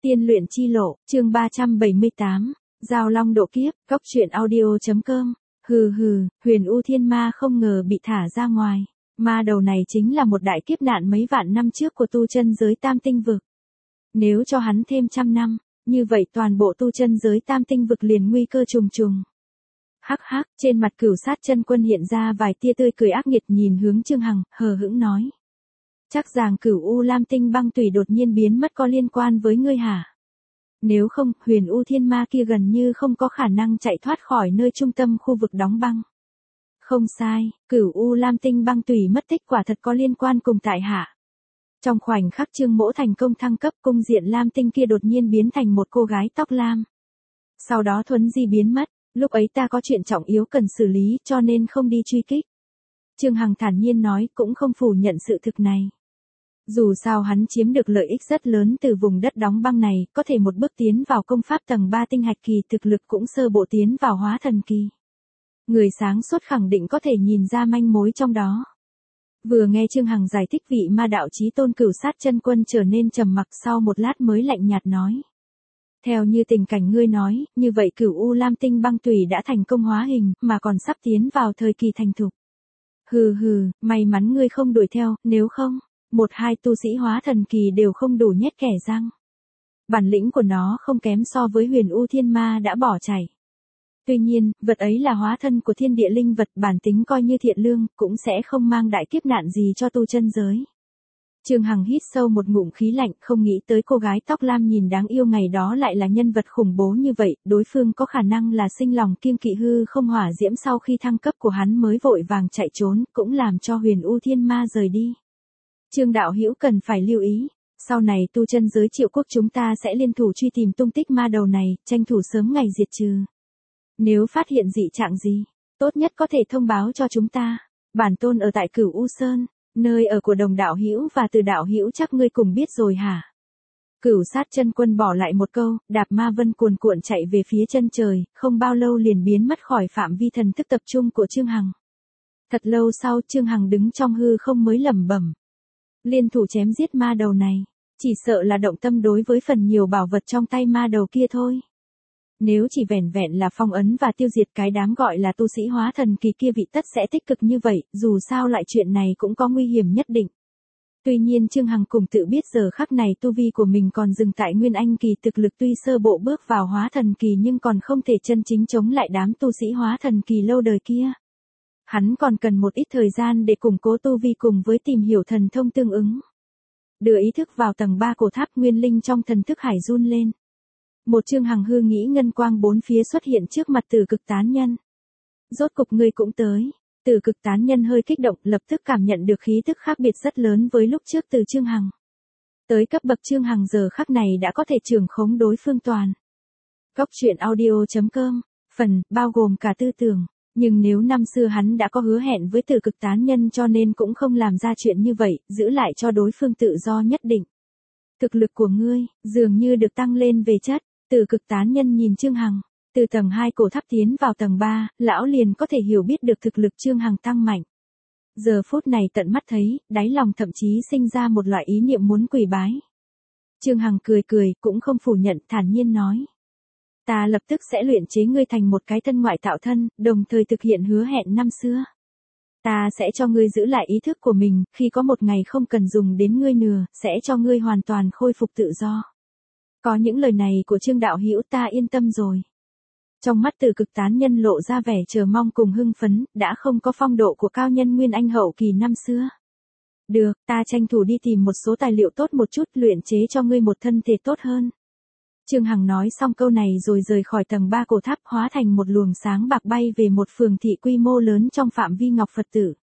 Tiên luyện chi lộ, chương 378, Giao long độ kiếp, Cốc truyện audio.com. Hừ hừ, Huyền U Thiên Ma không ngờ bị thả ra ngoài. Ma đầu này chính là một đại kiếp nạn mấy vạn năm trước của tu chân giới Tam Tinh Vực. Nếu cho hắn thêm 100 năm, như vậy toàn bộ tu chân giới Tam Tinh Vực liền nguy cơ trùng trùng. Hắc hắc, trên mặt Cửu Sát Chân Quân hiện ra vài tia tươi cười ác nghiệt, nhìn hướng Trương Hằng, hờ hững nói. Chắc rằng Cửu U Lam Tinh băng tùy đột nhiên biến mất có liên quan với ngươi hả? Nếu không, Huyền U Thiên Ma kia gần như không có khả năng chạy thoát khỏi nơi trung tâm khu vực đóng băng. Không sai, Cửu U Lam Tinh băng tùy mất tích quả thật có liên quan cùng tại hạ. Trong khoảnh khắc Trương Mỗ thành công thăng cấp, cung diện Lam Tinh kia đột nhiên biến thành một cô gái tóc lam. Sau đó thuấn di biến mất, lúc ấy ta có chuyện trọng yếu cần xử lý cho nên không đi truy kích. Trương Hằng thản nhiên nói, cũng không phủ nhận sự thực này. Dù sao hắn chiếm được lợi ích rất lớn từ vùng đất đóng băng này, có thể một bước tiến vào công pháp tầng 3 tinh hạch kỳ, thực lực cũng sơ bộ tiến vào hóa thần kỳ. Người sáng suốt khẳng định có thể nhìn ra manh mối trong đó. Vừa nghe Trương Hằng giải thích, vị ma đạo chí tôn Cửu Sát Chân Quân trở nên trầm mặc, sau một lát mới lạnh nhạt nói. Theo như tình cảnh ngươi nói, như vậy Cửu U Lam Tinh băng tùy đã thành công hóa hình, mà còn sắp tiến vào thời kỳ thành thục. Hừ hừ, may mắn ngươi không đuổi theo, nếu không, một hai tu sĩ hóa thần kỳ đều không đủ nhét kẻ răng. Bản lĩnh của nó không kém so với Huyền U Thiên Ma đã bỏ chạy. Tuy nhiên, vật ấy là hóa thân của thiên địa linh vật, bản tính coi như thiện lương, cũng sẽ không mang đại kiếp nạn gì cho tu chân giới. Trương Hằng hít sâu một ngụm khí lạnh, không nghĩ tới cô gái tóc lam nhìn đáng yêu ngày đó lại là nhân vật khủng bố như vậy, đối phương có khả năng là sinh lòng kiêng kỵ hư không hỏa diễm sau khi thăng cấp của hắn mới vội vàng chạy trốn, cũng làm cho Huyền U Thiên Ma rời đi. Trương đạo hữu cần phải lưu ý, sau này tu chân giới Triệu Quốc chúng ta sẽ liên thủ truy tìm tung tích ma đầu này, tranh thủ sớm ngày diệt trừ. Nếu phát hiện dị trạng gì, tốt nhất có thể thông báo cho chúng ta. Bản tôn ở tại Cửu U Sơn, nơi ở của Đồng đạo hữu và Từ đạo hữu chắc ngươi cùng biết rồi hả? Cửu Sát Chân Quân bỏ lại một câu, đạp ma vân cuồn cuộn chạy về phía chân trời, không bao lâu liền biến mất khỏi phạm vi thần thức tập trung của Trương Hằng. Thật lâu sau, Trương Hằng đứng trong hư không mới lẩm bẩm. Liên thủ chém giết ma đầu này, chỉ sợ là động tâm đối với phần nhiều bảo vật trong tay ma đầu kia thôi. Nếu chỉ vẻn vẹn là phong ấn và tiêu diệt cái đám gọi là tu sĩ hóa thần kỳ kia, vị tất sẽ tích cực như vậy, dù sao lại chuyện này cũng có nguy hiểm nhất định. Tuy nhiên Trương Hằng cùng tự biết giờ khắc này tu vi của mình còn dừng tại Nguyên Anh kỳ, thực lực tuy sơ bộ bước vào hóa thần kỳ nhưng còn không thể chân chính chống lại đám tu sĩ hóa thần kỳ lâu đời kia. Hắn còn cần một ít thời gian để củng cố tu vi cùng với tìm hiểu thần thông tương ứng. Đưa ý thức vào tầng 3 cổ tháp, nguyên linh trong thần thức hải run lên. Một Trương Hằng hư nghĩ ngân quang bốn phía xuất hiện trước mặt Tử Cực Tán Nhân. Rốt cục ngươi cũng tới. Tử Cực Tán Nhân hơi kích động, lập tức cảm nhận được khí tức khác biệt rất lớn với lúc trước từ Trương Hằng. Tới cấp bậc Trương Hằng giờ khắc này đã có thể trưởng khống đối phương toàn. Cốc truyện audio.com, phần, bao gồm cả tư tưởng. Nhưng nếu năm xưa hắn đã có hứa hẹn với Tử Cực Tán Nhân cho nên cũng không làm ra chuyện như vậy, giữ lại cho đối phương tự do nhất định. Thực lực của ngươi, dường như được tăng lên về chất. Tử Cực Tán Nhân nhìn Trương Hằng, từ tầng 2 cổ tháp tiến vào tầng 3, lão liền có thể hiểu biết được thực lực Trương Hằng tăng mạnh. Giờ phút này tận mắt thấy, đáy lòng thậm chí sinh ra một loại ý niệm muốn quỳ bái. Trương Hằng cười cười, cũng không phủ nhận, thản nhiên nói. Ta lập tức sẽ luyện chế ngươi thành một cái thân ngoại tạo thân, đồng thời thực hiện hứa hẹn năm xưa. Ta sẽ cho ngươi giữ lại ý thức của mình, khi có một ngày không cần dùng đến ngươi nữa, sẽ cho ngươi hoàn toàn khôi phục tự do. Có những lời này của Trương đạo hữu ta yên tâm rồi. Trong mắt Tử Cực Tán Nhân lộ ra vẻ chờ mong cùng hưng phấn, đã không có phong độ của cao nhân Nguyên Anh hậu kỳ năm xưa. Được, ta tranh thủ đi tìm một số tài liệu tốt một chút, luyện chế cho ngươi một thân thể tốt hơn. Trương Hằng nói xong câu này rồi rời khỏi tầng 3 cổ tháp, hóa thành một luồng sáng bạc bay về một phường thị quy mô lớn trong phạm vi Ngọc Phật Tử.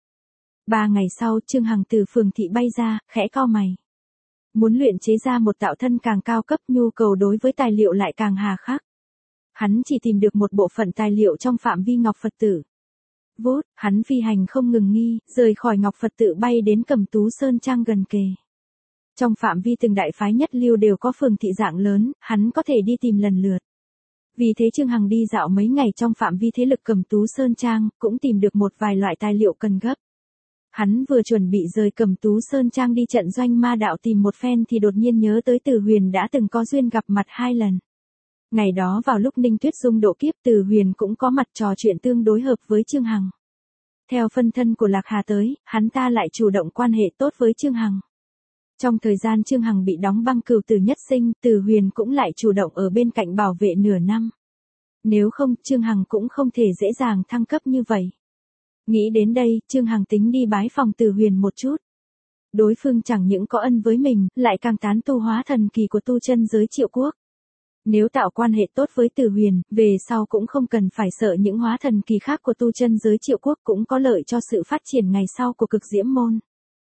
3 ngày sau, Trương Hằng từ phường thị bay ra, khẽ cau mày. Muốn luyện chế ra một tạo thân càng cao cấp, nhu cầu đối với tài liệu lại càng hà khắc. Hắn chỉ tìm được một bộ phận tài liệu trong phạm vi Ngọc Phật Tử. Vút, hắn phi hành không ngừng nghỉ, rời khỏi Ngọc Phật Tự bay đến Cẩm Tú Sơn Trang gần kề. Trong phạm vi từng đại phái nhất lưu đều có phường thị dạng lớn, hắn có thể đi tìm lần lượt. Vì thế Trương Hằng đi dạo mấy ngày trong phạm vi thế lực Cẩm Tú Sơn Trang, cũng tìm được một vài loại tài liệu cần gấp. Hắn vừa chuẩn bị rời Cẩm Tú Sơn Trang đi trận doanh ma đạo tìm một phen thì đột nhiên nhớ tới Từ Huyền đã từng có duyên gặp mặt 2 lần. Ngày đó vào lúc Ninh Tuyết Dung độ kiếp, Từ Huyền cũng có mặt trò chuyện tương đối hợp với Trương Hằng. Theo phân thân của Lạc Hà tới, hắn ta lại chủ động quan hệ tốt với Trương Hằng. Trong thời gian Trương Hằng bị đóng băng cửu tử nhất sinh, Từ Huyền cũng lại chủ động ở bên cạnh bảo vệ nửa năm. Nếu không, Trương Hằng cũng không thể dễ dàng thăng cấp như vậy. Nghĩ đến đây, Trương Hằng tính đi bái phòng Từ Huyền một chút. Đối phương chẳng những có ân với mình, lại càng tán tu hóa thần kỳ của tu chân giới Triệu Quốc. Nếu tạo quan hệ tốt với Từ Huyền, về sau cũng không cần phải sợ những hóa thần kỳ khác của tu chân giới Triệu Quốc, cũng có lợi cho sự phát triển ngày sau của Cực Diễm Môn.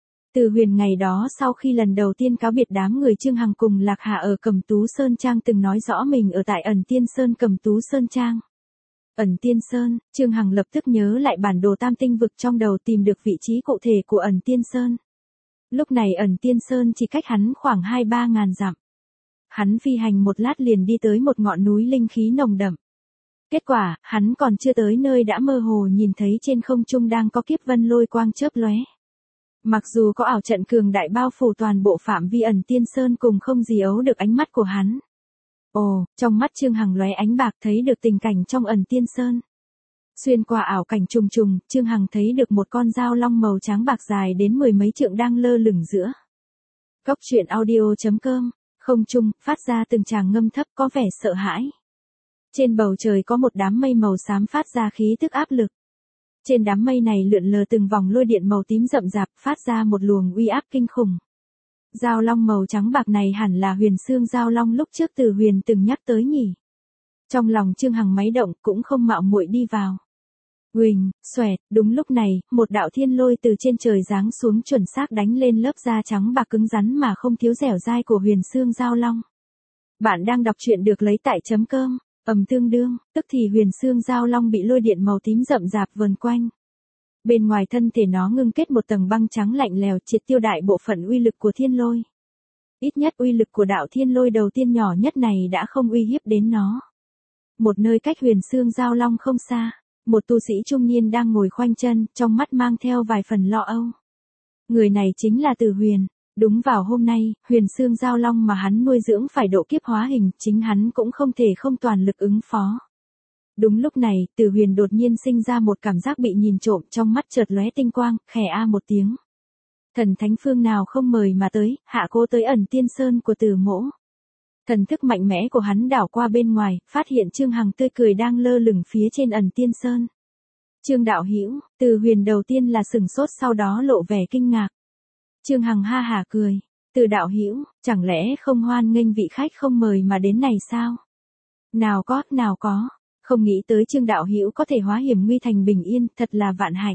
Từ Huyền ngày đó sau khi lần đầu tiên cáo biệt đám người Trương Hằng cùng Lạc Hà ở Cẩm Tú Sơn Trang từng nói rõ mình ở tại Ẩn Tiên Sơn Cẩm Tú Sơn Trang. Ẩn Tiên Sơn, Trương Hằng lập tức nhớ lại bản đồ tam tinh vực trong đầu, tìm được vị trí cụ thể của Ẩn Tiên Sơn. Lúc này Ẩn Tiên Sơn chỉ cách hắn khoảng 2-3 ngàn dặm. Hắn phi hành một lát liền đi tới một ngọn núi linh khí nồng đậm. Kết quả, hắn còn chưa tới nơi đã mơ hồ nhìn thấy trên không trung đang có kiếp vân lôi quang chớp lóe. Mặc dù có ảo trận cường đại bao phủ toàn bộ phạm vi Ẩn Tiên Sơn cùng không gì ấu được ánh mắt của hắn. Ồ, trong mắt Trương Hằng lóe ánh bạc, thấy được tình cảnh trong Ẩn Tiên Sơn. Xuyên qua ảo cảnh trùng trùng, Trương Hằng thấy được một con dao long màu trắng bạc dài đến 10 mấy trượng đang lơ lửng giữa. Cốc truyện audio.com, không trung, phát ra từng tràng ngâm thấp có vẻ sợ hãi. Trên bầu trời có một đám mây màu xám phát ra khí tức áp lực. Trên đám mây này lượn lờ từng vòng lôi điện màu tím rậm rạp, phát ra một luồng uy áp kinh khủng. Dao long màu trắng bạc này hẳn là Huyền Xương Dao Long lúc trước Từ Huyền từng nhắc tới nhỉ. Trong lòng Trương Hằng máy động, cũng không mạo muội đi vào. Huỳnh, xoẹt, đúng lúc này, một đạo thiên lôi từ trên trời giáng xuống chuẩn xác đánh lên lớp da trắng bạc cứng rắn mà không thiếu dẻo dai của Huyền Xương Dao Long. Bạn đang đọc truyện được lấy tại .com, tương đương, tức thì Huyền Xương Dao Long bị lôi điện màu tím rậm rạp vờn quanh. Bên ngoài thân thể nó ngưng kết một tầng băng trắng lạnh lèo, triệt tiêu đại bộ phận uy lực của thiên lôi. Ít nhất uy lực của đạo thiên lôi đầu tiên nhỏ nhất này đã không uy hiếp đến nó. Một nơi cách Huyền Xương Dao Long không xa, một tu sĩ trung niên đang ngồi khoanh chân, trong mắt mang theo vài phần lo âu. Người này chính là Từ Huyền. Đúng vào hôm nay, Huyền Xương Dao Long mà hắn nuôi dưỡng phải độ kiếp hóa hình, chính hắn cũng không thể không toàn lực ứng phó. Đúng lúc này, Từ Huyền đột nhiên sinh ra một cảm giác bị nhìn trộm, trong mắt chợt lóe tinh quang, khẽ a một tiếng. Thần thánh phương nào không mời mà tới, hạ cố tới Ẩn Tiên Sơn của Từ mỗ. Thần thức mạnh mẽ của hắn đảo qua bên ngoài, phát hiện Trương Hằng tươi cười đang lơ lửng phía trên Ẩn Tiên Sơn. Trương đạo hữu, Từ Huyền đầu tiên là sửng sốt, sau đó lộ vẻ kinh ngạc. Trương Hằng ha hả cười, Từ đạo hữu, chẳng lẽ không hoan nghênh vị khách không mời mà đến này sao? Nào có, không nghĩ tới Trương đạo hữu có thể hóa hiểm nguy thành bình yên, thật là vạn hạnh.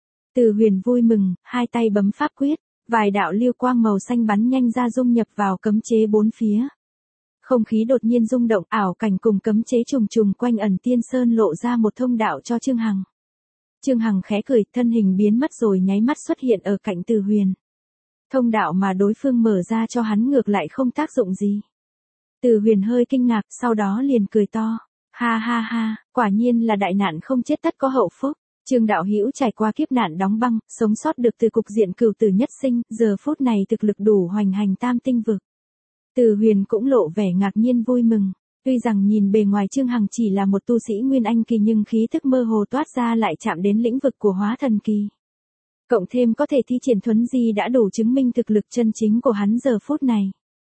Từ Huyền vui mừng, hai tay bấm pháp quyết, vài đạo lưu quang màu xanh bắn nhanh ra dung nhập vào cấm chế bốn phía. Không khí đột nhiên rung động, ảo cảnh cùng cấm chế trùng trùng quanh Ẩn Tiên Sơn lộ ra một thông đạo cho Trương Hằng. Trương Hằng khẽ cười, thân hình biến mất rồi nháy mắt xuất hiện ở cạnh Từ Huyền. Thông đạo mà đối phương mở ra cho hắn ngược lại không tác dụng gì. Từ Huyền hơi kinh ngạc, sau đó liền cười to. Ha ha ha, quả nhiên là đại nạn không chết tất có hậu phúc. Trương đạo hữu trải qua kiếp nạn đóng băng, sống sót được từ cục diện cửu tử nhất sinh, giờ phút này thực lực đủ hoành hành tam tinh vực. Từ Huyền cũng lộ vẻ ngạc nhiên vui mừng. Tuy rằng nhìn bề ngoài Trương Hằng chỉ là một tu sĩ Nguyên Anh kỳ nhưng khí thức mơ hồ toát ra lại chạm đến lĩnh vực của hóa thần kỳ. Cộng thêm có thể thi triển thuấn di đã đủ chứng minh thực lực chân chính của hắn giờ phút này.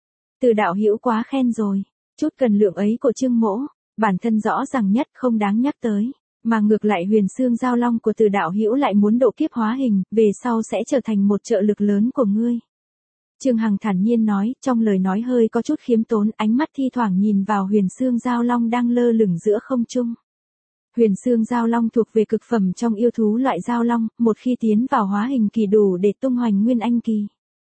Từ đạo hữu quá khen rồi, chút cần lượng ấy của Trương mỗ, bản thân rõ ràng nhất không đáng nhắc tới, mà ngược lại Huyền Xương Dao Long của Từ đạo hữu lại muốn độ kiếp hóa hình, về sau sẽ trở thành một trợ lực lớn của ngươi. Trương Hằng thản nhiên nói, trong lời nói hơi có chút khiêm tốn, ánh mắt thi thoảng nhìn vào Huyền Xương Dao Long đang lơ lửng giữa không trung. Huyền Xương Dao Long thuộc về cực phẩm trong yêu thú loại dao long, một khi tiến vào hóa hình kỳ đủ để tung hoành Nguyên Anh kỳ.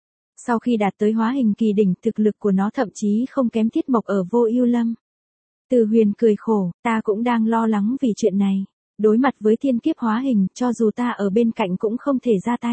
Sau khi đạt tới hóa hình kỳ đỉnh, thực lực của nó thậm chí không kém Tiết Mộc ở Vô Ưu Lâm. Từ Huyền cười khổ, ta cũng đang lo lắng vì chuyện này. Đối mặt với thiên kiếp hóa hình, cho dù ta ở bên cạnh cũng không thể ra tay.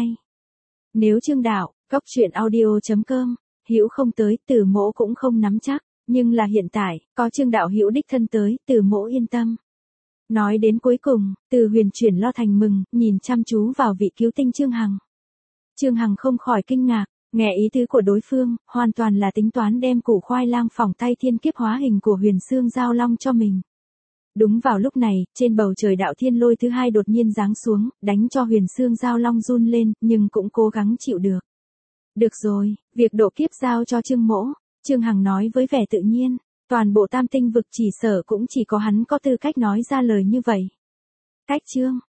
Nếu Trương đạo, cốc truyện audio.com, hữu không tới, Từ mỗ cũng không nắm chắc. Nhưng là hiện tại, có Trương đạo hữu đích thân tới, Từ mỗ yên tâm. Nói đến cuối cùng, Từ Huyền chuyển lo thành mừng, nhìn chăm chú vào vị cứu tinh Trương Hằng. Trương Hằng không khỏi kinh ngạc, nghe ý tứ của đối phương, hoàn toàn là tính toán đem củ khoai lang phỏng tay thiên kiếp hóa hình của Huyền Xương Giao Long cho mình. Đúng vào lúc này, trên bầu trời đạo thiên lôi thứ hai đột nhiên giáng xuống, đánh cho Huyền Xương Giao Long run lên, nhưng cũng cố gắng chịu được. Được rồi, việc độ kiếp giao cho Trương Mỗ, Trương Hằng nói với vẻ tự nhiên, toàn bộ Tam Tinh vực chỉ sở cũng chỉ có hắn có tư cách nói ra lời như vậy. Cách Trương